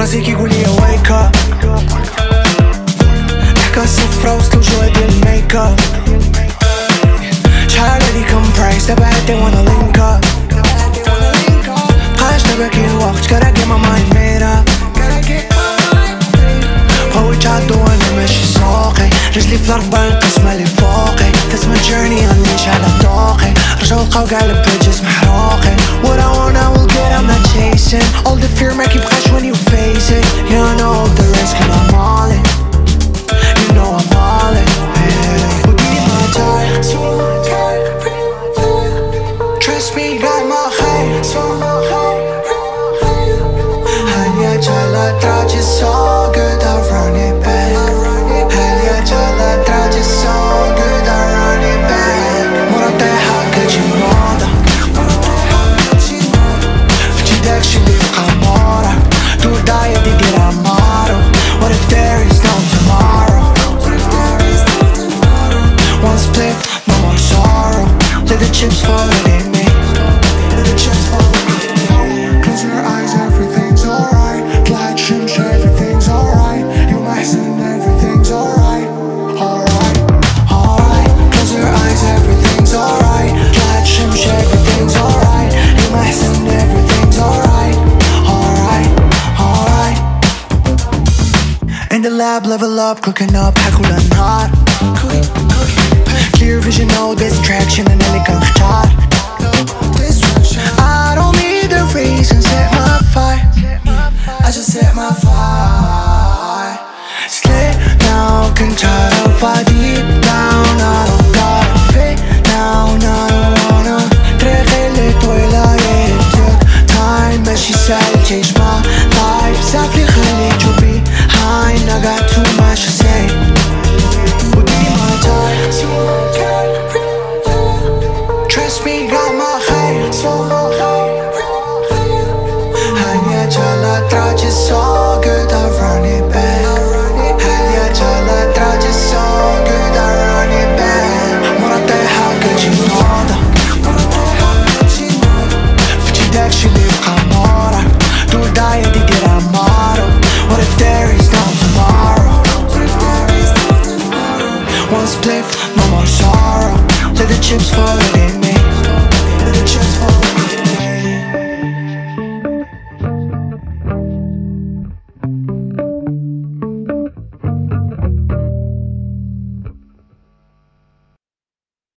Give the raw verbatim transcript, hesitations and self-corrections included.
راسي كيقول لي wake up تحكى الصفرا وصلو جوا ديال الميك اب شحال هادي كومبريس دابا هاد they wanna link up مبقاش دابا كاين وقت gotta get my mind made up بغاو يتعدو وانا ماشي سوقي رجلي في الارض باين قسمة لي فوقي that's my journey غنعيش على ذوقي رجعو لقاو قاع البيجز محروقين what I want I will get I'm not chasing all the fear ما كيبقاش when you face it yeah I know all the risk and I'm all in you know I'm all in yeah. وديني ما جاي trust me got my خير هل جالا تراجي so good I run it back هل جالا تراجي so good I run it back مرة طيحة كتجي موضة في جيدك شي اللي بقى مورا دور دايا دي ديرها مارو what if there is no tomorrow one split no more sorrow let the chips fall in me let the chips fall in me close your eyes everything's alright glad shimsh everything's alright you محسن everything's alright alright alright close your eyes everything's alright glad shimsh everything's alright you محسن everything's alright alright alright in the lab level up cooking up حكول النهار clear vision no distraction أنا اللي كنختار I don't need a reason set my fire I just set my fire slip now can try to fight deep down I don't gotta fit now I don't wanna طريقي اللي طويلة yeah it took time ماشي سهل تعيش my life بزاف اللي خليك to be high I got too much to say وديني ما جاي trust me got my خير هل جالا تراجي so good I run it back هل جالا تراجي so good I run it back مرة طيحة كتجي موضة في جيدك شي اللي بقى مورا دور دايا دي ديرها مارو what if there is no tomorrow one split no more sorrow let the chips fall